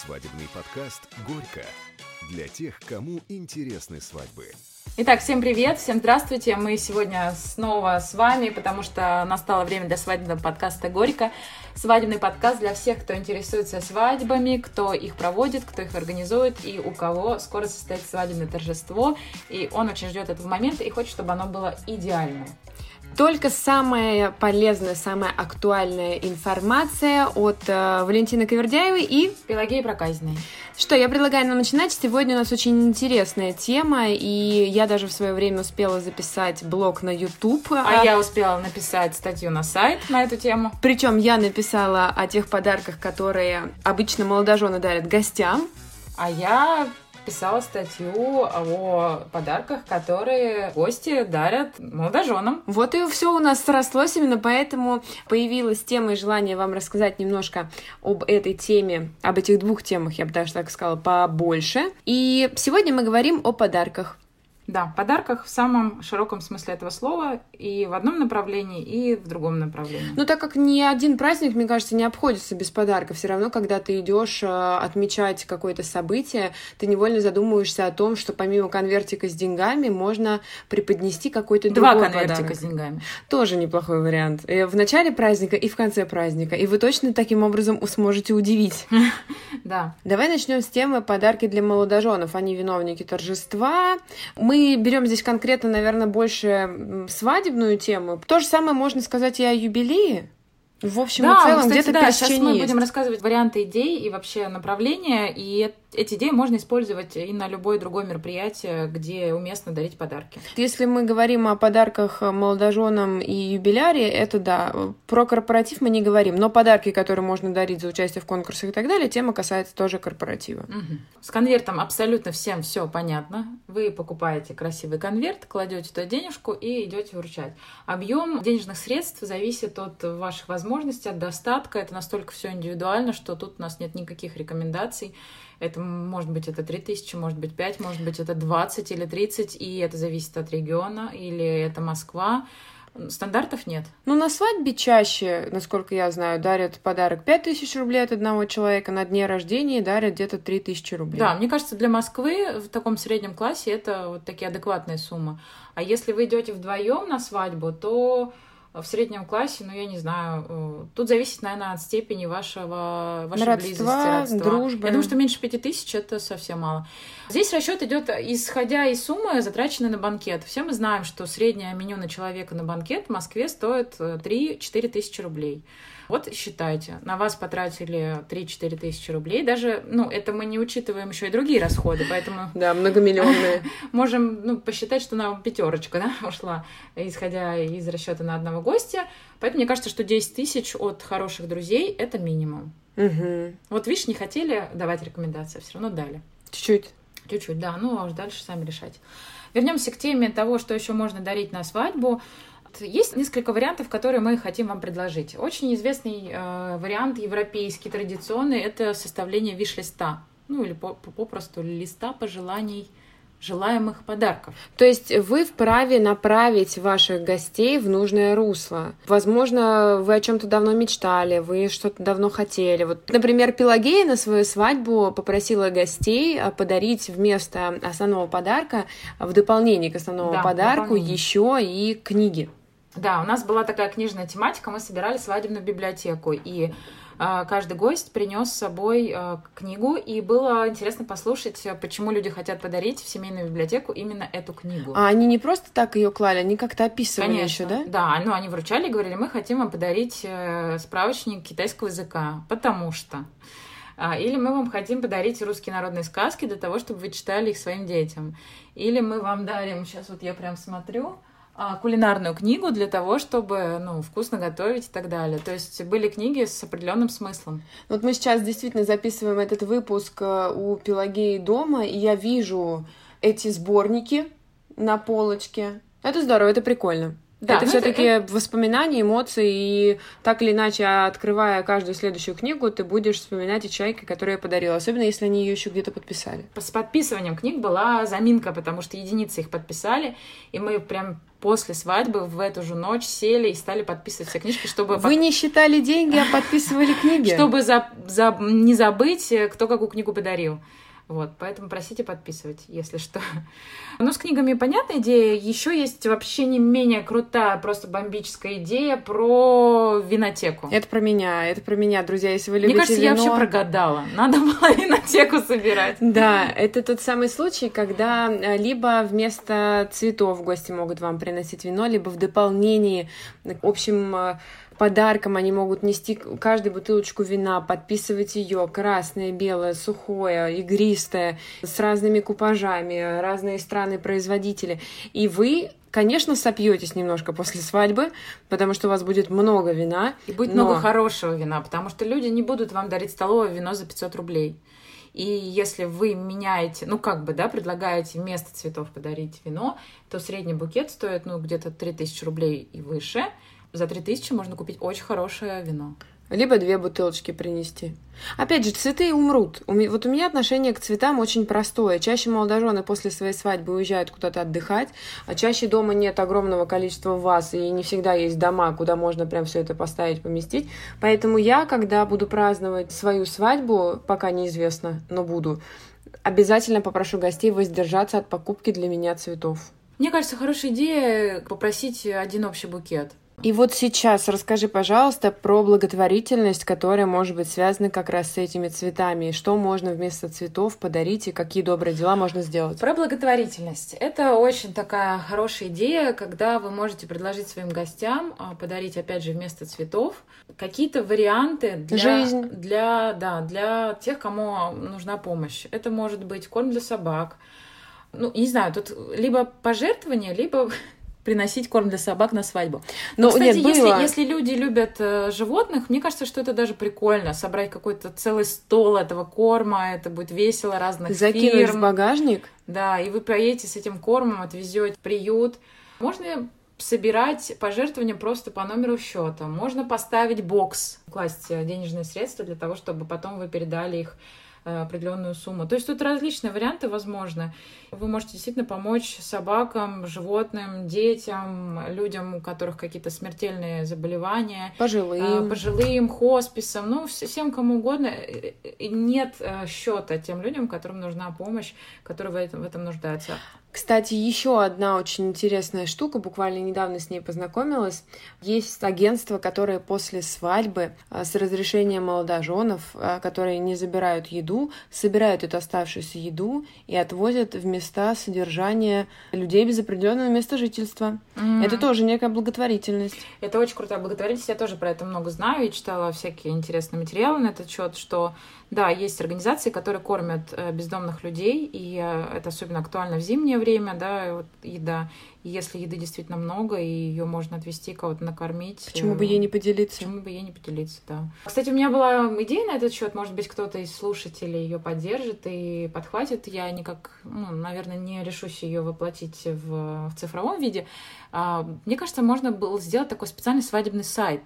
Свадебный подкаст «Горько» для тех, кому интересны свадьбы. Итак, всем привет, всем здравствуйте. Мы сегодня снова с вами, потому что настало время для свадебного подкаста «Горько». Свадебный подкаст для всех, кто интересуется свадьбами, кто их проводит, кто их организует и у кого скоро состоится свадебное торжество. И он очень ждет этого момента и хочет, чтобы оно было идеальным. Только самая полезная, самая актуальная информация от Валентины Кавердяевой и Пелагеи Проказиной. Что, я предлагаю нам начинать. Сегодня у нас очень интересная тема, и я даже в свое время успела записать блог на YouTube. А я успела написать статью на сайт на эту тему. Причем я написала о тех подарках, которые обычно молодожены дарят гостям. А я писала статью о подарках, которые гости дарят молодоженам. Вот и все у нас срослось, именно поэтому появилась тема и желание вам рассказать немножко об этой теме, об этих двух темах, я бы даже так сказала, побольше. И сегодня мы говорим о подарках. Да, подарках в самом широком смысле этого слова, и в одном направлении, и в другом направлении. Ну, так как ни один праздник, мне кажется, не обходится без подарка. Все равно, когда ты идешь отмечать какое-то событие, ты невольно задумываешься о том, что помимо конвертика с деньгами можно преподнести какой-то другой подарок. 2 конвертика с деньгами. Тоже неплохой вариант. И в начале праздника, и в конце праздника. И вы точно таким образом сможете удивить. Да. Давай начнем с темы подарки для молодоженов. Они виновники торжества. Мы берем здесь конкретно, наверное, больше свадебную тему. То же самое можно сказать и о юбилее. В общем и целом, кстати, где-то да, пересечение сейчас мы есть. будем рассказывать варианты идей и вообще направления, и эти идеи можно использовать и на любое другое мероприятие, где уместно дарить подарки. Если мы говорим о подарках молодоженам и юбиляре, это да. Про корпоратив мы не говорим, но подарки, которые можно дарить за участие в конкурсах и так далее, тема касается тоже корпоратива. Угу. С конвертом абсолютно всем все понятно. Вы покупаете красивый конверт, кладете туда денежку и идете вручать. Объем денежных средств зависит от ваших возможностей, от достатка. Это настолько все индивидуально, что тут у нас нет никаких рекомендаций. Это может быть это 3000, может быть 5, может быть это 20 или 30, и это зависит от региона, или это Москва. Стандартов нет. Ну, на свадьбе чаще, насколько я знаю, дарят подарок 5000 рублей от одного человека, на дне рождения дарят где-то 3000 рублей. Да, мне кажется, для Москвы в таком среднем классе это вот такие адекватные суммы. А если вы идете вдвоем на свадьбу, то в среднем классе, ну, я не знаю, тут зависит, наверное, от степени вашей близости, родства. Дружбы. Я думаю, что меньше 5000 это совсем мало. Здесь расчет идет, исходя из суммы, затраченной на банкет. Все мы знаем, что среднее меню на человека на банкет в Москве стоит 3-4 тысячи рублей. Вот считайте, на вас потратили 3-4 тысячи рублей. Даже, это мы не учитываем еще и другие расходы, поэтому... Да, многомиллионные. Можем, посчитать, что нам 5 ушла, исходя из расчета на одного гостя. Поэтому мне кажется, что 10 тысяч от хороших друзей – это минимум. Угу. Вот, видишь, не хотели давать рекомендации, все равно дали. Чуть-чуть, да. А уж дальше сами решать. Вернемся к теме того, что еще можно дарить на свадьбу. Есть несколько вариантов, которые мы хотим вам предложить. Очень известный вариант, европейский, традиционный, это составление виш-листа. Или попросту листа пожеланий желаемых подарков. То есть вы вправе направить ваших гостей в нужное русло. Возможно, вы о чем-то давно мечтали, вы что-то давно хотели. Вот, например, Пелагея на свою свадьбу попросила гостей подарить вместо основного подарка, в дополнение к основному подарку, еще и книги. Да, у нас была такая книжная тематика, мы собирали свадебную библиотеку, и каждый гость принес с собой книгу, и было интересно послушать, почему люди хотят подарить в семейную библиотеку именно эту книгу. А они не просто так ее клали, они как-то описывали. Конечно, еще, да? Да, они вручали и говорили, мы хотим вам подарить справочник китайского языка, потому что... Или мы вам хотим подарить русские народные сказки для того, чтобы вы читали их своим детям. Или мы вам дарим, сейчас вот я прям смотрю... кулинарную книгу для того, чтобы, вкусно готовить и так далее. То есть были книги с определенным смыслом. Вот мы сейчас действительно записываем этот выпуск у Пелагеи дома, и я вижу эти сборники на полочке. Это здорово, это прикольно. Да, это все-таки воспоминания, эмоции, и так или иначе, открывая каждую следующую книгу, ты будешь вспоминать о человеке, который я подарила, особенно если они ее еще где-то подписали. С подписыванием книг была заминка, потому что единицы их подписали, и мы прям после свадьбы в эту же ночь сели и стали подписывать все книжки, чтобы... Вы не считали деньги, а подписывали книги? Чтобы не забыть, кто какую книгу подарил. Вот, поэтому просите подписывать, если что. Ну, с книгами понятная идея. Еще есть вообще не менее крутая, просто бомбическая идея про винотеку. Это про меня, друзья, если вы любите Мне кажется, вино... я вообще прогадала. Надо было винотеку собирать. Да, это тот самый случай, когда либо вместо цветов гости могут вам приносить вино, либо в дополнении к общим подаркам они могут нести каждую бутылочку вина, подписывать ее красное, белое, сухое, игристое, с разными купажами, разные страны-производители. И вы, конечно, сопьетесь немножко после свадьбы, потому что у вас будет много вина. И будет много хорошего вина, потому что люди не будут вам дарить столовое вино за 500 рублей. И если вы меняете, предлагаете вместо цветов подарить вино, то средний букет стоит, где-то 3000 рублей и выше. За 3000 можно купить очень хорошее вино. Либо 2 бутылочки принести. Опять же, цветы умрут. Вот у меня отношение к цветам очень простое. Чаще молодожены после своей свадьбы уезжают куда-то отдыхать, а чаще дома нет огромного количества ваз, и не всегда есть дома, куда можно прям все это поставить, поместить. Поэтому я, когда буду праздновать свою свадьбу, пока неизвестно, но буду, обязательно попрошу гостей воздержаться от покупки для меня цветов. Мне кажется, хорошая идея попросить один общий букет. И вот сейчас расскажи, пожалуйста, про благотворительность, которая может быть связана как раз с этими цветами. Что можно вместо цветов подарить и какие добрые дела можно сделать? Про благотворительность. Это очень такая хорошая идея, когда вы можете предложить своим гостям подарить, опять же, вместо цветов какие-то варианты для тех, кому нужна помощь. Это может быть корм для собак. Не знаю, тут либо пожертвование, либо... приносить корм для собак на свадьбу. Но, кстати, если люди любят животных, мне кажется, что это даже прикольно. Собрать какой-то целый стол этого корма, это будет весело, разных закинуть фирм. В багажник? Да, и вы поедете с этим кормом, отвезете в приют. Можно собирать пожертвования просто по номеру счета. Можно поставить бокс, класть денежные средства для того, чтобы потом вы передали их определенную сумму. То есть тут различные варианты возможны. Вы можете действительно помочь собакам, животным, детям, людям, у которых какие-то смертельные заболевания. Пожилым, хосписам, всем кому угодно. Нет счета тем людям, которым нужна помощь, которые в этом нуждаются. Кстати, еще одна очень интересная штука, буквально недавно с ней познакомилась. Есть агентства, которые после свадьбы с разрешения молодоженов, которые не забирают еду, собирают эту оставшуюся еду и отвозят в места содержания людей без определенного места жительства. Это тоже некая благотворительность. Это очень крутая благотворительность. Я тоже про это много знаю и читала всякие интересные материалы на этот счет, что да, есть организации, которые кормят бездомных людей, и это особенно актуально в зимнее время, да, еда. И если еды действительно много, и ее можно отвезти, кого-то накормить. Почему бы ей не поделиться? Почему бы ей не поделиться, да. Кстати, у меня была идея на этот счет, может быть, кто-то из слушателей ее поддержит и подхватит. Я никак, наверное, не решусь ее воплотить в цифровом виде. Мне кажется, можно было сделать такой специальный свадебный сайт,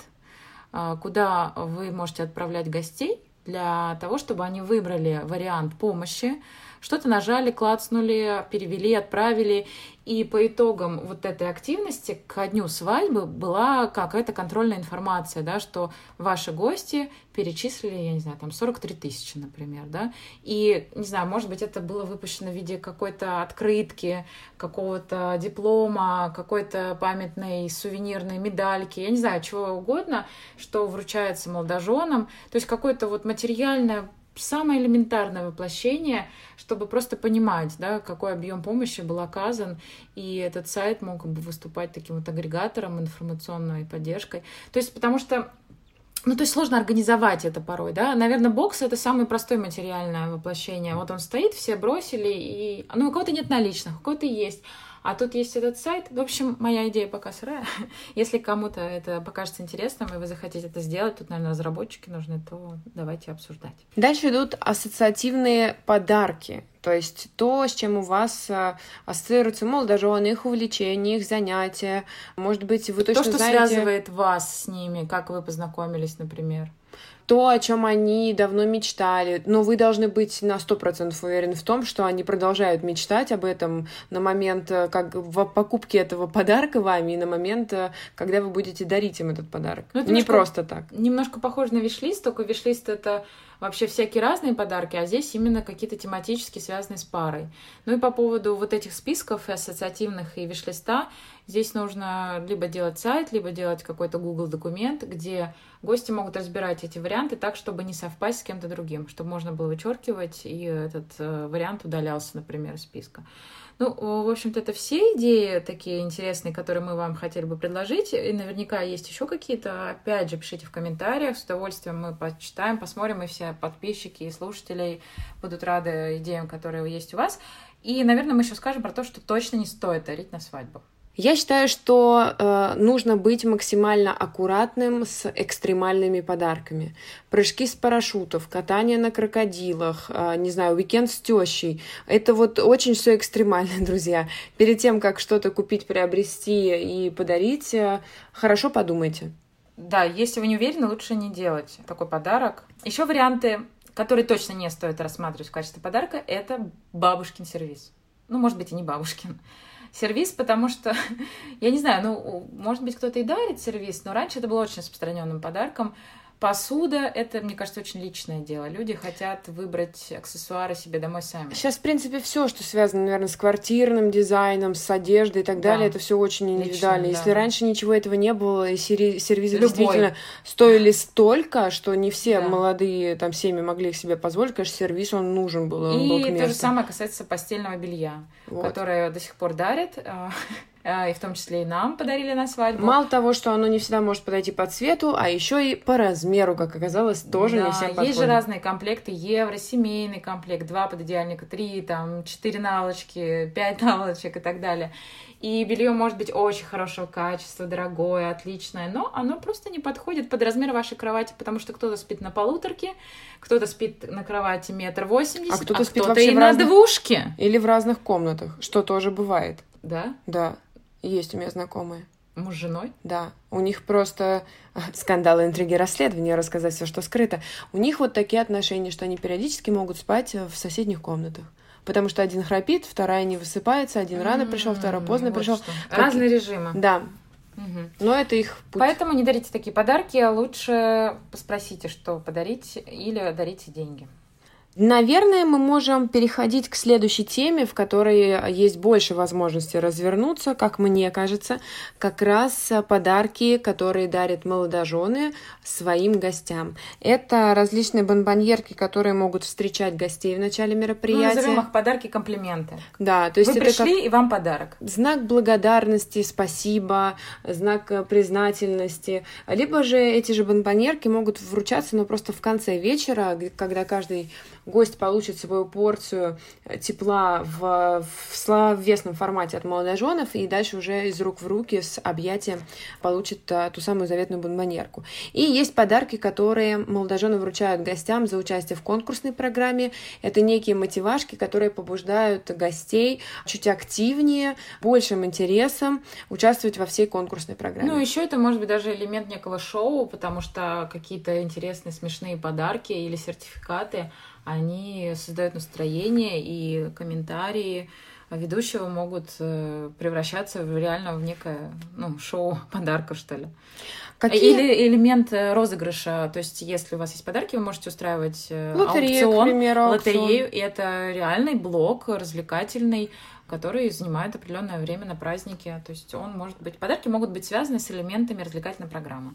куда вы можете отправлять гостей, для того, чтобы они выбрали вариант помощи, что-то нажали, клацнули, перевели, отправили. И по итогам вот этой активности ко дню свадьбы была какая-то контрольная информация, да, что ваши гости перечислили, я не знаю, 43 тысячи, например, да, и, не знаю, может быть, это было выпущено в виде какой-то открытки, какого-то диплома, какой-то памятной сувенирной медальки, я не знаю, чего угодно, что вручается молодоженам, то есть какое-то вот материальное, самое элементарное воплощение, чтобы просто понимать, да, какой объем помощи был оказан, и этот сайт мог бы выступать таким вот агрегатором, информационной поддержкой. То есть, потому что сложно организовать это порой, да. Наверное, бокс — это самое простое материальное воплощение. Вот он стоит, все бросили, и... у кого-то нет наличных, у кого-то есть. А тут есть этот сайт. В общем, моя идея пока сырая. Если кому-то это покажется интересным, и вы захотите это сделать, тут, наверное, разработчики нужны, то давайте обсуждать. Дальше идут ассоциативные подарки. То есть то, с чем у вас ассоциируются молодожены, их увлечения, их занятия. Может быть, вы точно знаете... То, что связывает вас с ними, как вы познакомились, например. то, о чем они давно мечтали. Но вы должны быть на 100% уверены в том, что они продолжают мечтать об этом на момент покупки этого подарка вами и на момент, когда вы будете дарить им этот подарок. Не просто так. Немножко похоже на виш-лист, только виш-лист — это вообще всякие разные подарки, а здесь именно какие-то тематически связанные с парой. Ну и по поводу вот этих списков и ассоциативных, и виш-листа, здесь нужно либо делать сайт, либо делать какой-то Google документ, где гости могут разбирать эти варианты так, чтобы не совпасть с кем-то другим, чтобы можно было вычеркивать, и этот вариант удалялся, например, из списка. Ну, в общем-то, это все идеи такие интересные, которые мы вам хотели бы предложить. И наверняка есть еще какие-то. Опять же, пишите в комментариях. С удовольствием мы почитаем, посмотрим, и все подписчики и слушатели будут рады идеям, которые есть у вас. И, наверное, мы еще скажем про то, что точно не стоит дарить на свадьбу. Я считаю, что нужно быть максимально аккуратным с экстремальными подарками. Прыжки с парашютов, катание на крокодилах, не знаю, уикенд с тещей. Это вот очень все экстремально, друзья. Перед тем, как что-то купить, приобрести и подарить, хорошо подумайте. Да, если вы не уверены, лучше не делать такой подарок. Еще варианты, которые точно не стоит рассматривать в качестве подарка, это бабушкин сервиз. Ну, может быть, и не бабушкин сервиз, потому что, я не знаю, ну, может быть, кто-то и дарит сервиз, но раньше это было очень распространенным подарком. Посуда — это, мне кажется, очень личное дело. Люди хотят выбрать аксессуары себе домой сами. Сейчас, в принципе, все, что связано, наверное, с квартирным дизайном, с одеждой и так далее, это все очень индивидуально. Лично, Если раньше ничего этого не было, и сервизы действительно стоили столько, что не все молодые там семьи могли их себе позволить, конечно, сервиз, он нужен был, он был к месту. И то же самое касается постельного белья, которое до сих пор дарят. И в том числе и нам подарили на свадьбу. Мало того, что оно не всегда может подойти по цвету, а еще и по размеру, как оказалось, тоже не всем подходит. Есть же разные комплекты: евро, семейный комплект, 2 пододеяльника, 3, там, 4 наволочки, 5 наволочек и так далее. И белье может быть очень хорошего качества, дорогое, отличное, но оно просто не подходит под размер вашей кровати, потому что кто-то спит на полуторке, кто-то спит на кровати 1,80 м, а кто-то спит кто-то вообще и на двушке. Или в разных комнатах, что тоже бывает. Да? Да. Есть у меня знакомые. Муж с женой? Да. У них просто скандалы, интриги, расследования, рассказать все, что скрыто. У них вот такие отношения, что они периодически могут спать в соседних комнатах. Потому что один храпит, вторая не высыпается, один рано пришел, второй поздно пришел. Разные режимы. Да. Но это их путь. Поэтому не дарите такие подарки, а лучше спросите, что подарить, или дарите деньги. Наверное, мы можем переходить к следующей теме, в которой есть больше возможностей развернуться, как мне кажется, как раз подарки, которые дарят молодожены своим гостям. Это различные бонбоньерки, которые могут встречать гостей в начале мероприятия. Мы назовем их подарки-комплименты. Да, то есть вы пришли, и вам подарок. Знак благодарности, спасибо, знак признательности. Либо же эти же бонбоньерки могут вручаться, но просто в конце вечера, когда каждый гость получит свою порцию тепла в словесном формате от молодоженов и дальше уже из рук в руки с объятием получит ту самую заветную бонбоньерку. И есть подарки, которые молодожены вручают гостям за участие в конкурсной программе. Это некие мотивашки, которые побуждают гостей чуть активнее, большим интересом участвовать во всей конкурсной программе. Ну, еще это может быть даже элемент некого шоу, потому что какие-то интересные, смешные подарки или сертификаты, они создают настроение, и комментарии ведущего могут превращаться реально в некое шоу подарка, что ли. Или элемент розыгрыша. То есть, если у вас есть подарки, вы можете устраивать аукцион, лотерею. И это реальный блок развлекательный, который занимает определенное время на празднике. То есть подарки могут быть связаны с элементами развлекательной программы.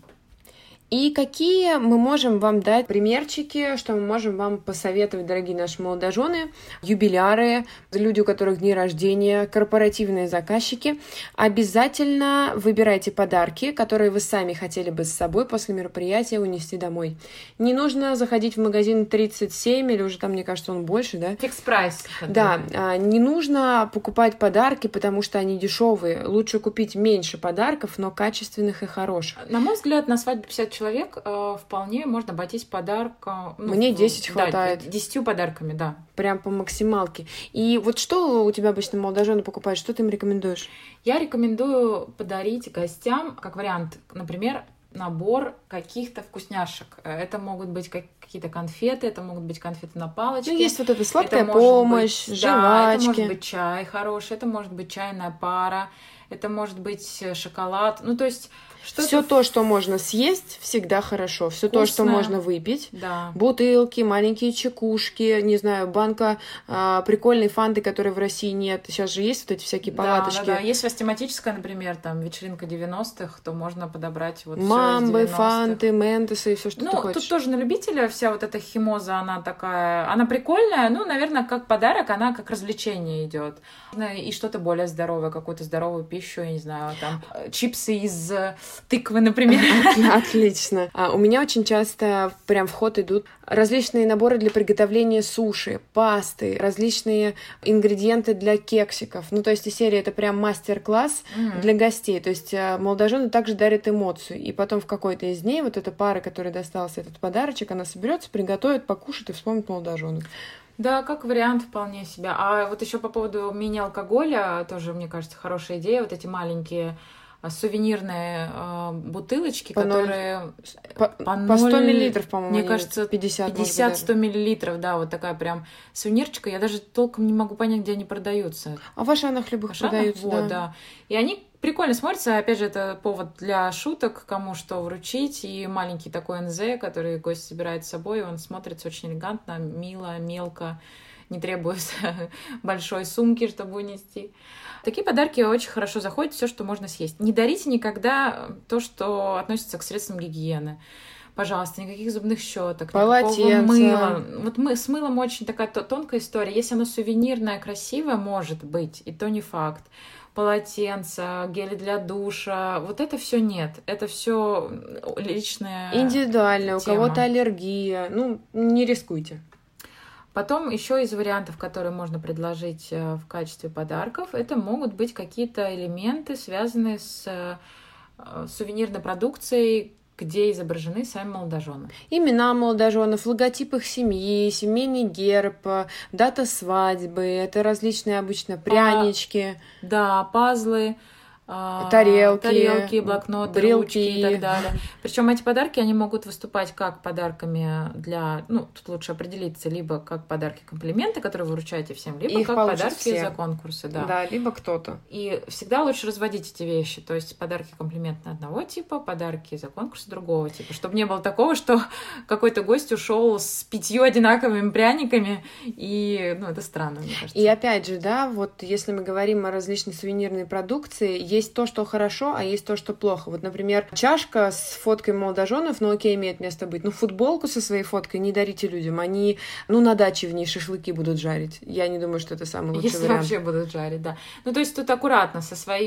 И какие мы можем вам дать примерчики, что мы можем вам посоветовать, дорогие наши молодожены, юбиляры, люди, у которых дни рождения, корпоративные заказчики. Обязательно выбирайте подарки, которые вы сами хотели бы с собой после мероприятия унести домой. Не нужно заходить в магазин 37, или уже там, мне кажется, он больше, да? Фикс-прайс. Да, не нужно покупать подарки, потому что они дешевые. Лучше купить меньше подарков, но качественных и хороших. На мой взгляд, на свадьбе 50 человек вполне можно обойтись подарком. Мне 10 хватает. 10 подарками, да. Прям по максималке. И вот что у тебя обычно молодожены покупают? Что ты им рекомендуешь? Я рекомендую подарить гостям, как вариант, например, набор каких-то вкусняшек. Это могут быть какие-то конфеты, это могут быть конфеты на палочке. Ну, есть вот эта сладкая помощь, жвачки. Да, это может быть чай хороший, это может быть чайная пара, это может быть шоколад. Ну, то есть все то, что можно съесть, всегда хорошо. Все то, что можно выпить. Да. Бутылки, маленькие чекушки, не знаю, банка прикольной фанты, которой в России нет. Сейчас же есть вот эти всякие палаточки. Да. Есть тематическая, например, там вечеринка 90-х, то можно подобрать вот мамбы, всё из 90-х. фанты, ментесы и все, что ты хочешь. Тут тоже на любителя вся вот эта химоза, она такая, она прикольная, ну, наверное, как подарок, она как развлечение идет. И что-то более здоровое, какую-то здоровую пищу, я не знаю, там чипсы из тыквы, например. Отлично. У меня очень часто прям в ход идут различные наборы для приготовления суши, пасты, различные ингредиенты для кексиков. Ну, то есть из серии это прям мастер-класс для гостей. То есть молодожены также дарят эмоцию. И потом в какой-то из дней вот эта пара, которой достался этот подарочек, она соберется, приготовит, покушает и вспомнит молодоженов. Да, как вариант вполне себе. А вот еще по поводу мини-алкоголя тоже, мне кажется, хорошая идея. Вот эти маленькие сувенирные бутылочки, которые по 100 миллилитров, по-моему, мне кажется, 50-100 миллилитров, да, вот такая прям сувенирчика. Я даже толком не могу понять, где они продаются. А в Ашанах любых продаются, вот, да. И они прикольно смотрятся. Опять же, это повод для шуток, кому что вручить. И маленький такой НЗ, который гость собирает с собой, он смотрится очень элегантно, мило, мелко, не требуется большой сумки, чтобы унести. Такие подарки очень хорошо заходят, все, что можно съесть. Не дарите никогда то, что относится к средствам гигиены. Пожалуйста, никаких зубных щеток, никакого мыла. Вот с мылом очень такая тонкая история. Если оно сувенирное, красивое, может быть, и то не факт. Полотенца, гели для душа, вот это все нет. Это все личное. Индивидуально, у кого-то аллергия. Ну, не рискуйте. Потом еще из вариантов, которые можно предложить в качестве подарков, это могут быть какие-то элементы, связанные с сувенирной продукцией, где изображены сами молодожены. Имена молодоженов, логотип их семьи, семейный герб, дата свадьбы, это различные обычно прянички. Да, пазлы. Тарелки, блокноты, брелки ручки и так далее. Причем эти подарки, они могут выступать как подарками для... Ну, тут лучше определиться, либо как подарки-комплименты, которые вы вручаете всем, либо их как подарки все. За конкурсы. Да, либо кто-то. И всегда лучше разводить эти вещи. То есть подарки-комплименты одного типа, подарки за конкурсы другого типа. Чтобы не было такого, что какой-то гость ушел с 5 одинаковыми пряниками. И, это странно, мне кажется. И опять же, да, вот если мы говорим о различной сувенирной продукции, есть то, что хорошо, а есть то, что плохо. Вот, например, чашка с фоткой молодоженов, окей, имеет место быть. Но футболку со своей фоткой не дарите людям. Они, на даче в ней шашлыки будут жарить. Я не думаю, что это самый лучший вариант. Если вообще будут жарить, да. То есть тут аккуратно, со своей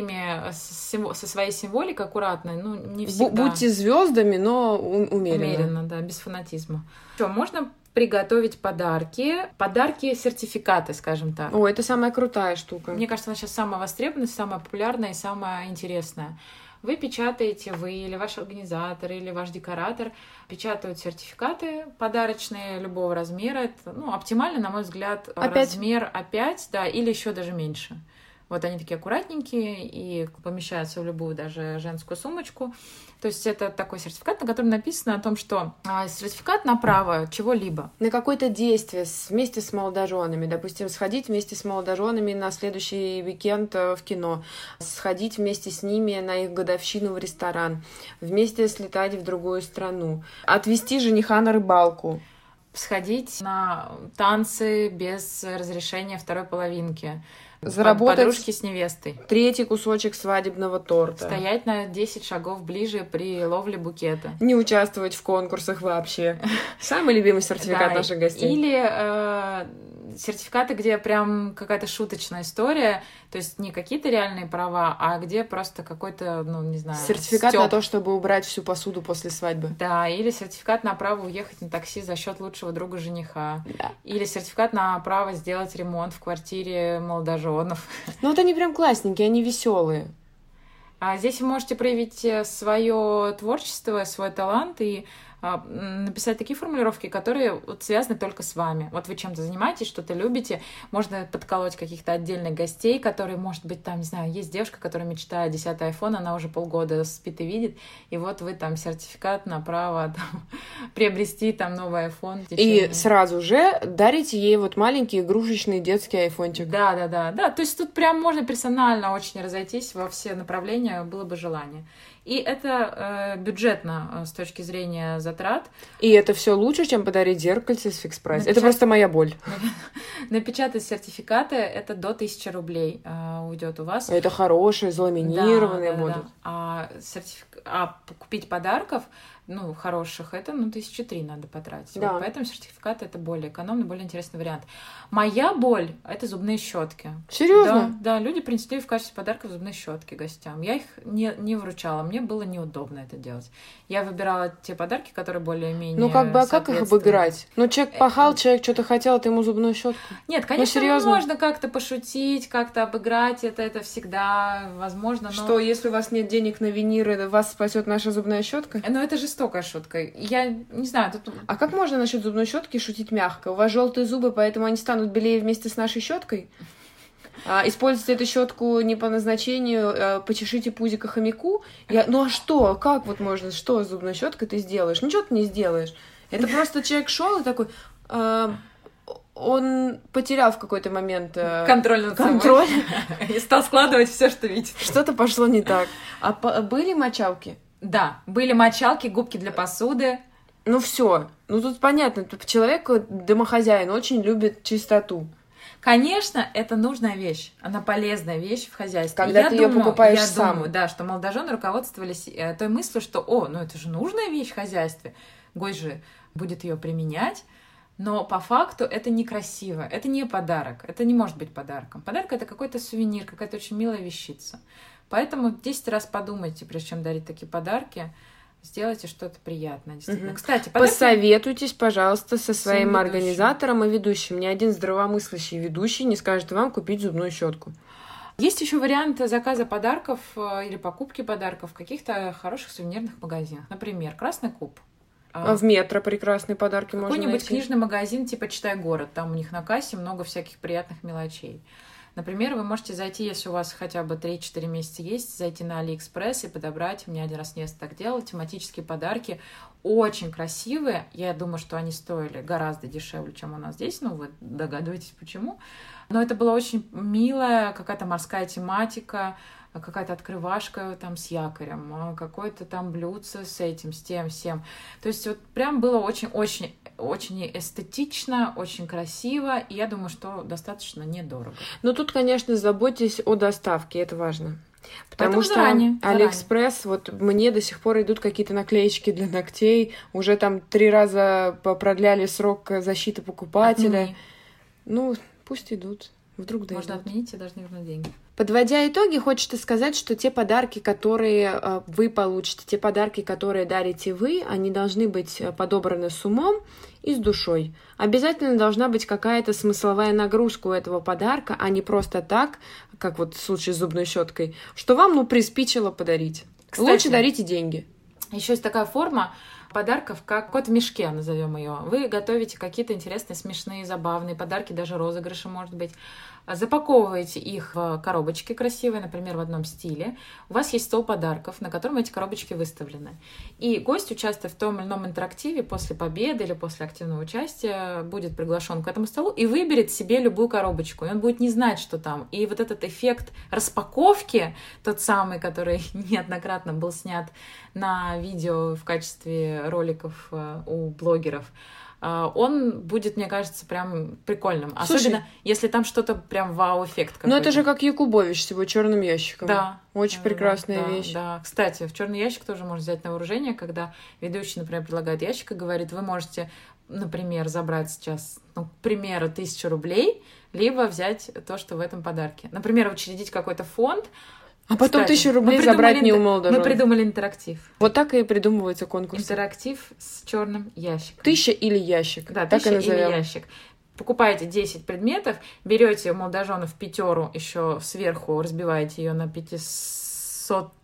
символикой аккуратно, не всегда. Будьте звездами, но умеренно. Умеренно, да, без фанатизма. Что, можно приготовить подарки-сертификаты, скажем так. О, это самая крутая штука. Мне кажется, она сейчас самая востребованная, самая популярная и самая интересная. Вы печатаете, или ваш организатор, или ваш декоратор печатают сертификаты подарочные любого размера. Это, оптимально, на мой взгляд, размер А5, да, или еще даже меньше. Вот они такие аккуратненькие и помещаются в любую даже женскую сумочку. То есть это такой сертификат, на котором написано о том, что сертификат на право чего-либо. На какое-то действие вместе с молодоженами. Допустим, сходить вместе с молодоженами на следующий уикенд в кино. Сходить вместе с ними на их годовщину в ресторан. Вместе слетать в другую страну. Отвезти жениха на рыбалку. Сходить на танцы без разрешения второй половинки. Заработать подружки с невестой. 3-й кусочек свадебного торта. Стоять на 10 шагов ближе при ловле букета. Не участвовать в конкурсах вообще. Самый любимый сертификат наших гостей. Или сертификаты, где прям какая-то шуточная история, то есть не какие-то реальные права, а где просто какой-то, не знаю, сертификат на то, чтобы убрать всю посуду после свадьбы. Да, или сертификат на право уехать на такси за счет лучшего друга жениха. Да. Или сертификат на право сделать ремонт в квартире молодоженов. Вот они прям классненькие, они веселые. А здесь вы можете проявить свое творчество, свой талант и написать такие формулировки, которые вот связаны только с вами. Вот вы чем-то занимаетесь, что-то любите, можно подколоть каких-то отдельных гостей, которые, может быть, там, не знаю, есть девушка, которая мечтает 10-й iPhone, она уже полгода спит и видит, и вот вы там сертификат на право там, приобрести там новый iPhone. И сразу же дарите ей вот маленький игрушечный детский айфончик. Да. То есть тут прям можно персонально очень разойтись во все направления, было бы желание. И это бюджетно с точки зрения затрат. И это все лучше, чем подарить зеркальце с фикс-прайс. Это просто моя боль. Напечатать сертификаты — это до 1000 рублей уйдет у вас. Это хорошие, заламинированные будут. А купить подарков, хороших, это, 1003 надо потратить. Да. Вот поэтому сертификаты — это более экономный, более интересный вариант. Моя боль — это зубные щетки. Серьезно? Да, люди принесли в качестве подарков зубные щетки гостям. Я их не вручала, мне было неудобно это делать. Я выбирала те подарки, которые более-менее а как их обыграть? Человек пахал, человек что-то хотел, ты ему зубную щетку. Нет, конечно, можно как-то пошутить, как-то обыграть, это всегда возможно. Но... Что, если у вас нет денег на виниры, вас спасет наша зубная щетка? Это жестокая шутка. Я не знаю, тут... А как можно насчет зубной щетки шутить мягко? У вас желтые зубы, поэтому они станут белее вместе с нашей щеткой? Используйте эту щетку не по назначению, почешите пузико хомяку. А что? Как вот можно? Что с зубной щеткой ты сделаешь? Ничего ты не сделаешь. Это просто человек шел и такой... Он потерял в какой-то момент контроль и стал складывать все, что видит. Что-то пошло не так. А были мочалки? Да, были мочалки, губки для посуды. Все. Тут понятно. Человек, домохозяин, очень любит чистоту. Конечно, это нужная вещь. Она полезная вещь в хозяйстве. Когда ты ее покупаешь сам. Думаю, да, что молодожены руководствовались той мыслью, что, это же нужная вещь в хозяйстве. Гость же будет ее применять. Но по факту это некрасиво. Это не подарок. Это не может быть подарком. Подарок — это какой-то сувенир, какая-то очень милая вещица. Поэтому 10 раз подумайте, прежде чем дарить такие подарки, сделайте что-то приятное. Действительно. Угу. Кстати, посоветуйтесь, пожалуйста, со своим организатором и ведущим. Ни один здравомыслящий ведущий не скажет вам купить зубную щетку. Есть еще вариант заказа подарков или покупки подарков в каких-то хороших сувенирных магазинах. Например, Красный Куб. В Метро прекрасные подарки можно найти. Какой-нибудь книжный магазин типа «Читай город». Там у них на кассе много всяких приятных мелочей. Например, вы можете зайти, если у вас хотя бы 3-4 месяца есть, зайти на Алиэкспресс и подобрать, мне один раз Неста так делала, тематические подарки, очень красивые. Я думаю, что они стоили гораздо дешевле, чем у нас здесь, вы догадываетесь, почему. Но это была очень милая какая-то морская тематика, какая-то открывашка там с якорем, какое-то там блюдце с этим, с тем, всем. То есть прям было очень-очень эстетично, очень красиво, и я думаю, что достаточно недорого. Но тут, конечно, заботьтесь о доставке, это важно. Потому что заранее. Алиэкспресс, мне до сих пор идут какие-то наклеечки для ногтей, уже там 3 раза продляли срок защиты покупателя. Отмени. Пусть идут. Вдруг дойдут. Можно отменить и должны вернуть деньги. Подводя итоги, хочется сказать, что те подарки, которые вы получите, те подарки, которые дарите вы, они должны быть подобраны с умом и с душой. Обязательно должна быть какая-то смысловая нагрузка у этого подарка, а не просто так, как в случае с зубной щеткой, что вам, приспичило подарить. Кстати, лучше дарите деньги. Еще есть такая форма подарков, как кот в мешке, назовем ее. Вы готовите какие-то интересные, смешные, забавные подарки, даже розыгрыши, может быть. Запаковываете их в коробочки красивые, например, в одном стиле. У вас есть стол подарков, на котором эти коробочки выставлены. И гость, участвуя в том или ином интерактиве, после победы или после активного участия, будет приглашен к этому столу и выберет себе любую коробочку. И он будет не знать, что там. И этот эффект распаковки, тот самый, который неоднократно был снят на видео в качестве роликов у блогеров, он будет, мне кажется, прям прикольным. Особенно, если там что-то прям вау-эффект какой-то. Это же как Якубович с его черным ящиком. Да. Очень прекрасная вещь. Да. Кстати, в черный ящик тоже можно взять на вооружение, когда ведущий, например, предлагает ящик и говорит, вы можете, например, забрать сейчас, к примеру, 1000 рублей, либо взять то, что в этом подарке. Например, учредить какой-то фонд, а потом 1000 рублей забрать не у молодожен. Мы придумали интерактив. Вот так и придумывается конкурс. Интерактив с черным ящиком. 1000 или ящик. Да, 1000 или ящик. Покупаете 10 предметов, берете молодоженов 5 еще сверху, разбиваете ее на 500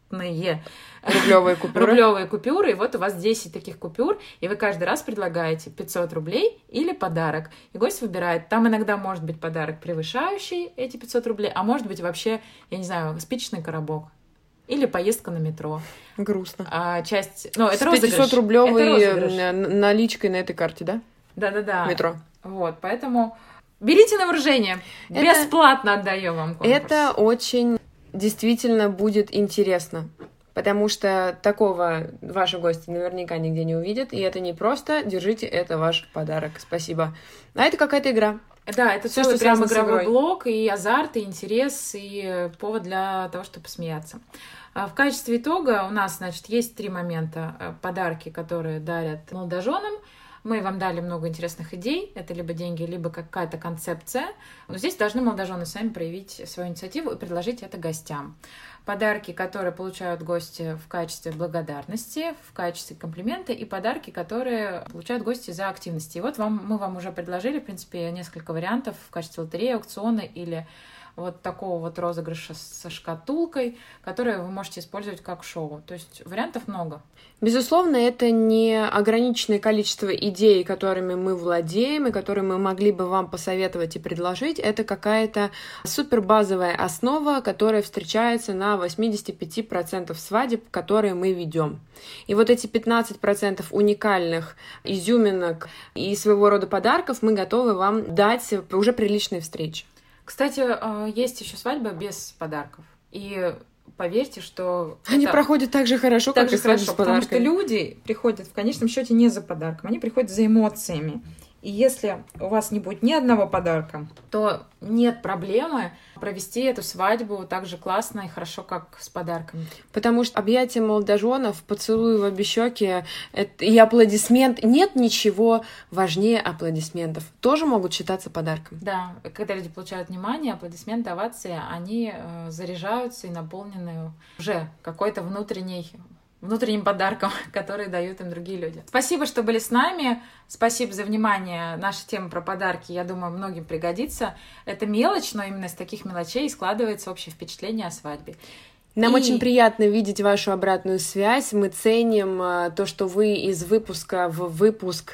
рублевые купюры, и вот у вас 10 таких купюр, и вы каждый раз предлагаете 500 рублей или подарок. И гость выбирает. Там иногда может быть подарок, превышающий эти 500 рублей, а может быть вообще, я не знаю, спичечный коробок. Или поездка на метро. Грустно. Это розыгрыш. 500-рублевой наличкой на этой карте, да? Да. Метро. Вот, поэтому берите на вооружение. Бесплатно отдаем вам конкурс. Это очень действительно будет интересно. Потому что такого ваши гости наверняка нигде не увидят. И это не просто «держите, это ваш подарок». Спасибо. А это какая-то игра. Да, это все, что прям игровой блок, и азарт, и интерес, и повод для того, чтобы посмеяться. В качестве итога у нас, значит, есть 3 момента. Подарки, которые дарят молодоженам. Мы вам дали много интересных идей. Это либо деньги, либо какая-то концепция. Но здесь должны молодожены сами проявить свою инициативу и предложить это гостям. Подарки, которые получают гости в качестве благодарности, в качестве комплимента, и подарки, которые получают гости за активности. И вот мы вам уже предложили, в принципе, несколько вариантов в качестве лотереи, аукциона или вот такого вот розыгрыша со шкатулкой, которые вы можете использовать как шоу. То есть вариантов много. Безусловно, это не ограниченное количество идей, которыми мы владеем и которые мы могли бы вам посоветовать и предложить. Это какая-то супербазовая основа, которая встречается на 85% свадеб, которые мы ведем. И вот эти 15% уникальных изюминок и своего рода подарков мы готовы вам дать уже при личной встрече. Кстати, есть еще свадьба без подарков. И поверьте, что... Они проходят так же хорошо, как и свадьба с подарками. Потому что люди приходят в конечном счете не за подарком, они приходят за эмоциями. И если у вас не будет ни одного подарка, то нет проблемы провести эту свадьбу так же классно и хорошо, как с подарками. Потому что объятия молодоженов, поцелуй в обе щеки и аплодисмент. Нет ничего важнее аплодисментов. Тоже могут считаться подарком. Да, когда люди получают внимание, аплодисменты, овации, они заряжаются и наполнены уже какой-то внутренним подарком, который дают им другие люди. Спасибо, что были с нами. Спасибо за внимание. Наша тема про подарки, я думаю, многим пригодится. Это мелочь, но именно из таких мелочей складывается общее впечатление о свадьбе. Нам очень приятно видеть вашу обратную связь. Мы ценим то, что вы из выпуска в выпуск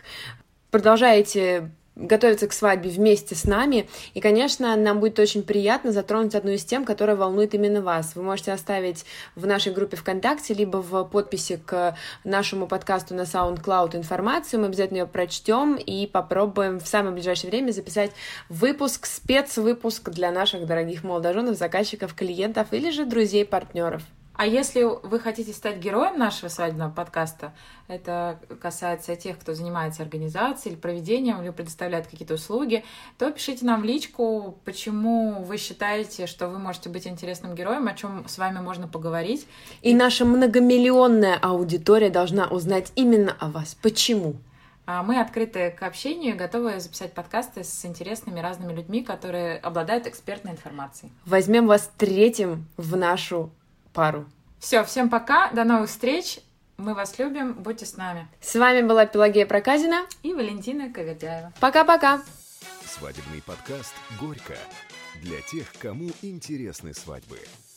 продолжаете готовиться к свадьбе вместе с нами. И, конечно, нам будет очень приятно затронуть одну из тем, которая волнует именно вас. Вы можете оставить в нашей группе ВКонтакте, либо в подписи к нашему подкасту на SoundCloud информацию. Мы обязательно ее прочтем и попробуем в самое ближайшее время записать выпуск, спецвыпуск для наших дорогих молодоженов, заказчиков, клиентов или же друзей, партнеров. А если вы хотите стать героем нашего свадебного подкаста, это касается тех, кто занимается организацией или проведением, или предоставляет какие-то услуги, то пишите нам в личку, почему вы считаете, что вы можете быть интересным героем, о чем с вами можно поговорить. И наша многомиллионная аудитория должна узнать именно о вас. Почему? Мы открыты к общению и готовы записать подкасты с интересными разными людьми, которые обладают экспертной информацией. Возьмем вас третьим в нашу пару. Все, всем пока, до новых встреч, мы вас любим, будьте с нами. С вами была Пелагея Проказина и Валентина Ковердяева. Пока-пока. Свадебный подкаст «Горько» для тех, кому интересны свадьбы.